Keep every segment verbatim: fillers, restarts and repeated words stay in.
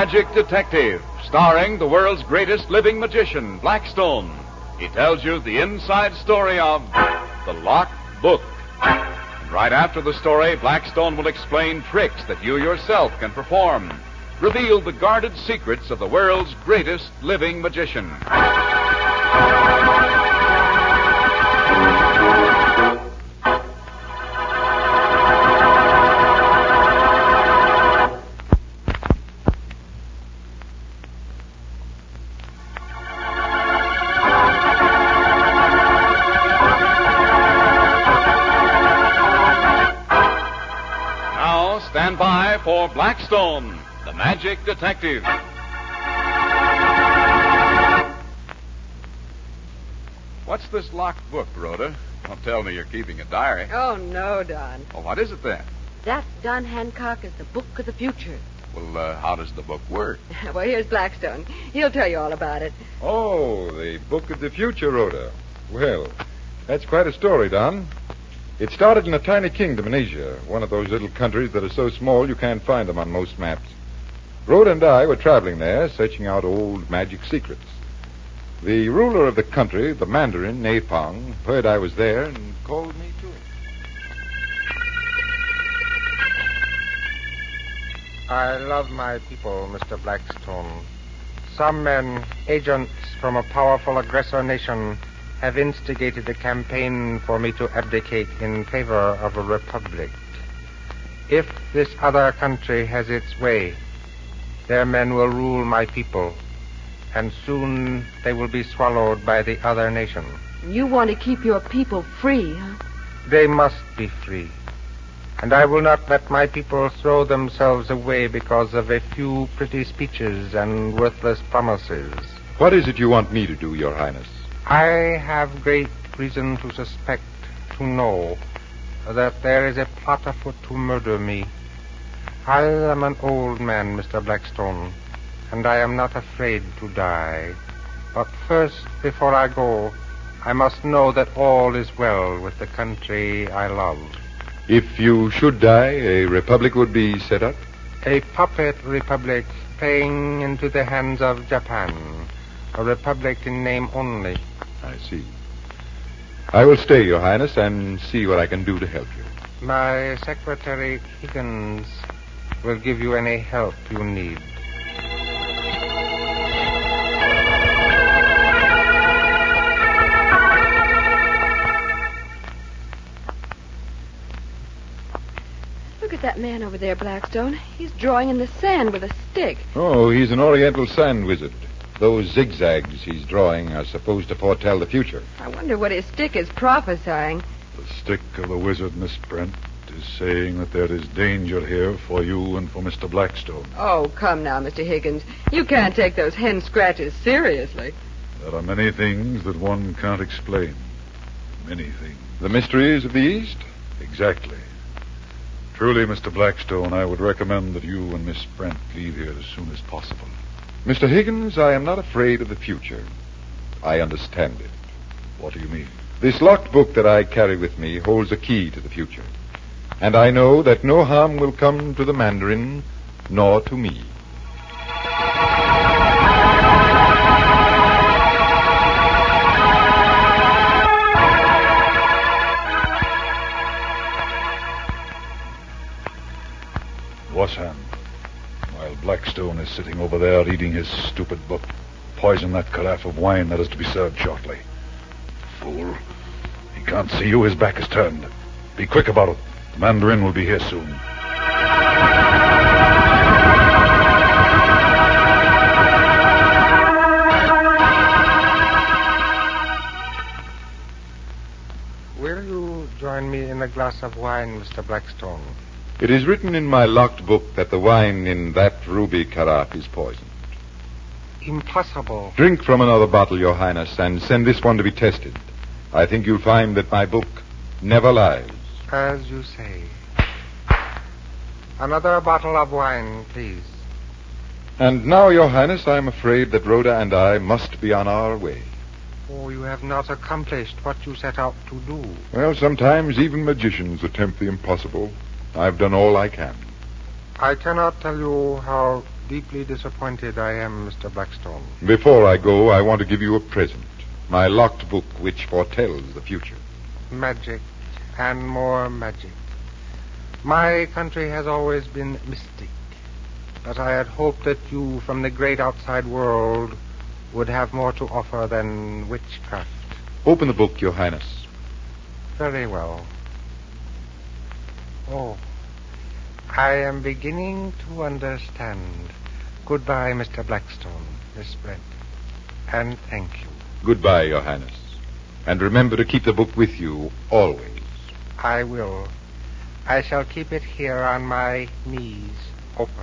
Magic Detective, starring the world's greatest living magician, Blackstone. He tells you the inside story of The Locked Book. And right after the story, Blackstone will explain tricks that you yourself can perform. Reveal the guarded secrets of the world's greatest living magician. Stand by for Blackstone, the Magic Detective. What's this locked book, Rhoda? Don't tell me you're keeping a diary. Oh, no, Don. Well, what is it then? That, Don Hancock, is the book of the future. Well, uh, how does the book work? Well, here's Blackstone. He'll tell you all about it. Oh, the book of the future, Rhoda. Well, that's quite a story, Don. It started in a tiny kingdom in Asia, one of those little countries that are so small you can't find them on most maps. Rhoda and I were traveling there, searching out old magic secrets. The ruler of the country, the Mandarin, Napong, heard I was there and called me to him. I love my people, Mister Blackstone. Some men, agents from a powerful aggressor nation, have instigated a campaign for me to abdicate in favor of a republic. If this other country has its way, their men will rule my people, and soon they will be swallowed by the other nation. You want to keep your people free, huh? They must be free, and I will not let my people throw themselves away because of a few pretty speeches and worthless promises. What is it you want me to do, Your Highness? I have great reason to suspect, to know, that there is a plot afoot to murder me. I am an old man, Mister Blackstone, and I am not afraid to die. But first, before I go, I must know that all is well with the country I love. If you should die, a republic would be set up? A puppet republic playing into the hands of Japan. A republic in name only. I see. I will stay, Your Highness, and see what I can do to help you. My secretary, Higgins, will give you any help you need. Look at that man over there, Blackstone. He's drawing in the sand with a stick. Oh, he's an Oriental sand wizard. Those zigzags he's drawing are supposed to foretell the future. I wonder what his stick is prophesying. The stick of the wizard, Miss Brent, is saying that there is danger here for you and for Mister Blackstone. Oh, come now, Mister Higgins. You can't take those hen scratches seriously. There are many things that one can't explain. Many things. The mysteries of the East? Exactly. Truly, Mister Blackstone, I would recommend that you and Miss Brent leave here as soon as possible. Mister Higgins, I am not afraid of the future. I understand it. What do you mean? This locked book that I carry with me holds a key to the future. And I know that no harm will come to the Mandarin, nor to me. Wasan, while Blackstone is sitting over there reading his stupid book, poison that carafe of wine that is to be served shortly. Fool. He can't see you. His back is turned. Be quick about it. The Mandarin will be here soon. Will you join me in a glass of wine, Mister Blackstone? It is written in my locked book that the wine in that ruby carafe is poisoned. Impossible. Drink from another bottle, Your Highness, and send this one to be tested. I think you'll find that my book never lies. As you say. Another bottle of wine, please. And now, Your Highness, I am afraid that Rhoda and I must be on our way. Oh, you have not accomplished what you set out to do. Well, sometimes even magicians attempt the impossible. I've done all I can. I cannot tell you how deeply disappointed I am, Mister Blackstone. Before I go, I want to give you a present. My locked book which foretells the future. Magic and more magic. My country has always been mystic, but I had hoped that you from the great outside world would have more to offer than witchcraft. Open the book, Your Highness. Very well. Oh, I am beginning to understand. Goodbye, Mister Blackstone, Miss Brent, and thank you. Goodbye, Your Highness. And remember to keep the book with you always. I will. I shall keep it here on my knees, open.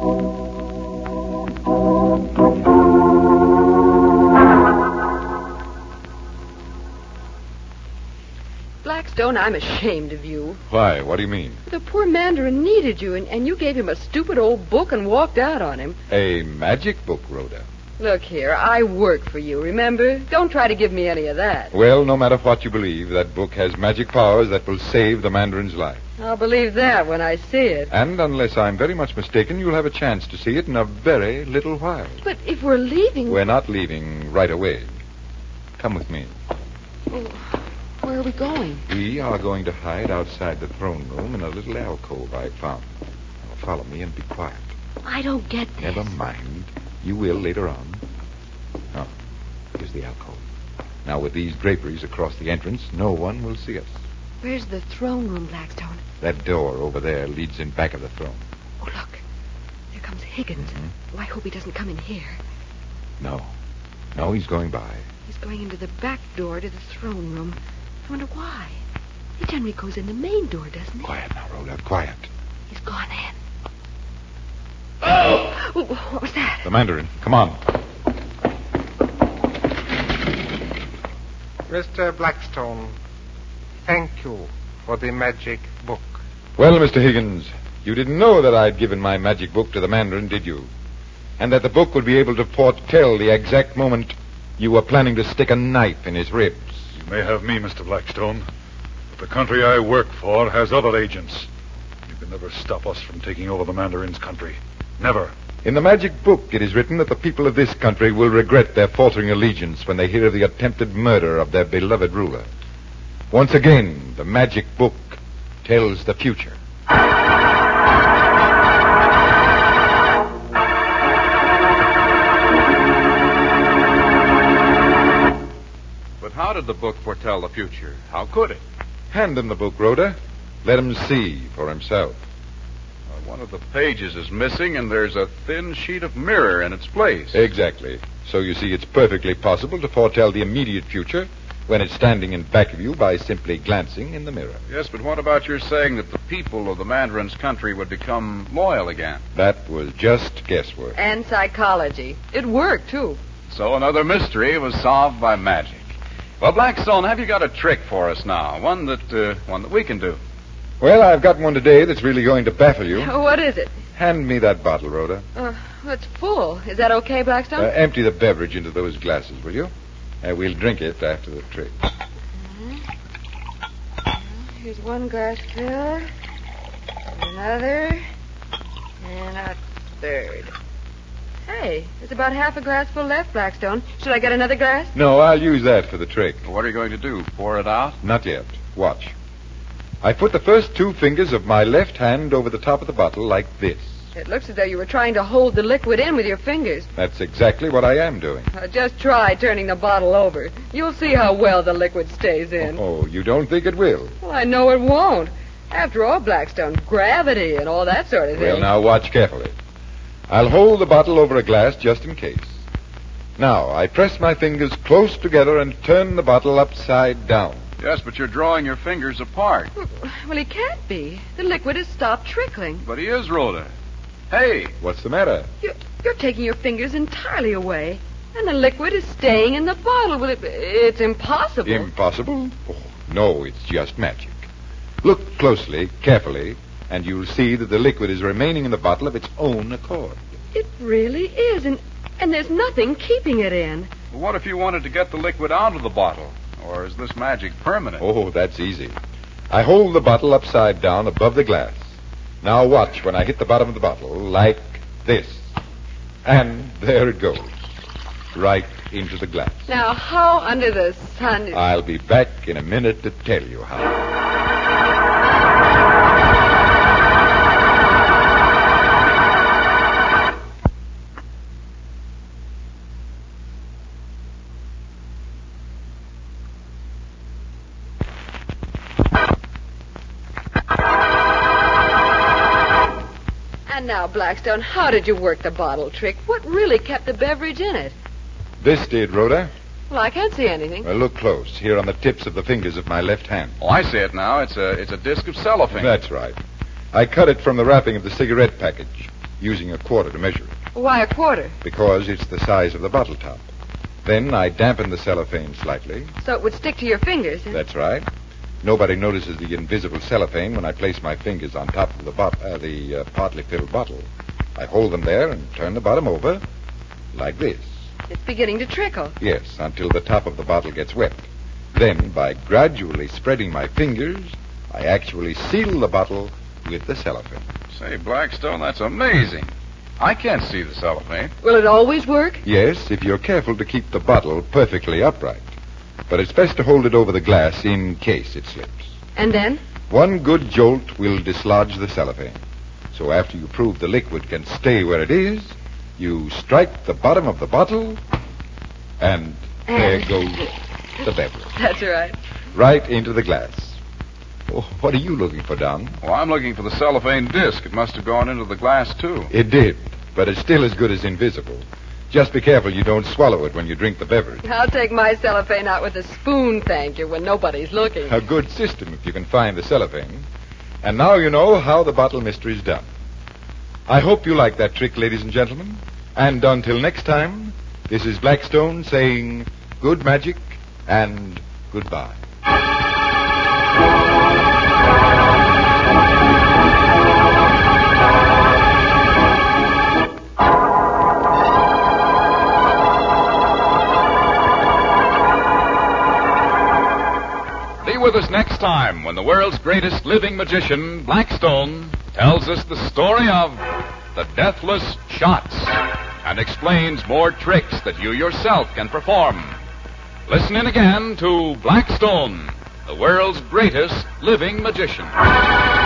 Blackstone, I'm ashamed of you. Why? What do you mean? The poor Mandarin needed you, and, and you gave him a stupid old book and walked out on him. A magic book, Rhoda. Look here, I work for you, remember? Don't try to give me any of that. Well, no matter what you believe, that book has magic powers that will save the Mandarin's life. I'll believe that when I see it. And unless I'm very much mistaken, you'll have a chance to see it in a very little while. But if we're leaving... We're not leaving right away. Come with me. Oh, where are we going? We are going to hide outside the throne room in a little alcove I found. Now follow me and be quiet. I don't get this. Never mind. You will later on. Oh, here's the alcove. Now, with these draperies across the entrance, no one will see us. Where's the throne room, Blackstone? That door over there leads in back of the throne. Oh, look. There comes Higgins. Mm-hmm. Oh, I hope he doesn't come in here. No. No, he's going by. He's going into the back door to the throne room. I wonder why. He generally goes in the main door, doesn't he? Quiet now, Rhoda. Quiet. He's gone in. Oh! What was that? The Mandarin. Come on. Mister Blackstone, thank you for the magic book. Well, Mister Higgins, you didn't know that I'd given my magic book to the Mandarin, did you? And that the book would be able to foretell the exact moment you were planning to stick a knife in his ribs. You may have me, Mister Blackstone, but the country I work for has other agents. You can never stop us from taking over the Mandarin's country. Never. In the magic book, it is written that the people of this country will regret their faltering allegiance when they hear of the attempted murder of their beloved ruler. Once again, the magic book tells the future. But how did the book foretell the future? How could it? Hand him the book, Rhoda. Let him see for himself. One of the pages is missing, and there's a thin sheet of mirror in its place. Exactly. So you see, it's perfectly possible to foretell the immediate future when it's standing in back of you by simply glancing in the mirror. Yes, but what about your saying that the people of the Mandarin's country would become loyal again? That was just guesswork. And psychology. It worked, too. So another mystery was solved by magic. Well, Blackstone, have you got a trick for us now? One that, uh, one that we can do. Well, I've got one today that's really going to baffle you. What is it? Hand me that bottle, Rhoda. Uh, it's full. Is that okay, Blackstone? Uh, empty the beverage into those glasses, will you? Uh, we'll drink it after the trick. Uh-huh. Here's one glass filled. Another. And a third. Hey, there's about half a glass full left, Blackstone. Should I get another glass? No, I'll use that for the trick. What are you going to do? Pour it out? Not yet. Watch. I put the first two fingers of my left hand over the top of the bottle like this. It looks as though you were trying to hold the liquid in with your fingers. That's exactly what I am doing. Uh, just try turning the bottle over. You'll see how well the liquid stays in. Oh, you don't think it will? Well, I know it won't. After all, Blackstone, gravity and all that sort of thing. Well, now watch carefully. I'll hold the bottle over a glass just in case. Now, I press my fingers close together and turn the bottle upside down. Yes, but you're drawing your fingers apart. Well, he can't be. The liquid has stopped trickling. But he is, Rhoda. Hey. What's the matter? You're, you're taking your fingers entirely away, and the liquid is staying in the bottle. Well, it, it's impossible. Impossible? Oh, no, it's just magic. Look closely, carefully, and you'll see that the liquid is remaining in the bottle of its own accord. It really is, and, and there's nothing keeping it in. Well, what if you wanted to get the liquid out of the bottle? Or is this magic permanent? Oh, that's easy. I hold the bottle upside down above the glass. Now watch when I hit the bottom of the bottle, like this. And there it goes. Right into the glass. Now, how under the sun is... I'll be back in a minute to tell you how. And now, Blackstone, how did you work the bottle trick? What really kept the beverage in it? This did, Rhoda. Well, I can't see anything. Well, look close, here on the tips of the fingers of my left hand. Oh, I see it now. It's a it's a disc of cellophane. That's right. I cut it from the wrapping of the cigarette package, using a quarter to measure it, Why a quarter? because it's the size of the bottle top. Then I dampened the cellophane slightly. So it would stick to your fingers. Huh? That's right. Nobody notices the invisible cellophane when I place my fingers on top of the bot- uh, the uh, partly filled bottle. I hold them there and turn the bottom over, like this. It's beginning to trickle. Yes, until the top of the bottle gets wet. Then, by gradually spreading my fingers, I actually seal the bottle with the cellophane. Say, Blackstone, that's amazing. I can't see the cellophane. Will it always work? Yes, if you're careful to keep the bottle perfectly upright. But it's best to hold it over the glass in case it slips. And then? One good jolt will dislodge the cellophane. So after you prove the liquid can stay where it is, you strike the bottom of the bottle, and there And- goes the beverage. That's right. Right into the glass. Oh, what are you looking for, Don? Well, I'm looking for the cellophane disc. It must have gone into the glass, too. It did, but it's still as good as invisible. Just be careful you don't swallow it when you drink the beverage. I'll take my cellophane out with a spoon, thank you, when nobody's looking. A good system if you can find the cellophane. And now you know how the bottle mystery's done. I hope you like that trick, ladies and gentlemen. And until next time, this is Blackstone saying good magic and goodbye. Be with us next time when the world's greatest living magician, Blackstone, tells us the story of the Deathless Shots and explains more tricks that you yourself can perform. Listen in again to Blackstone, the world's greatest living magician.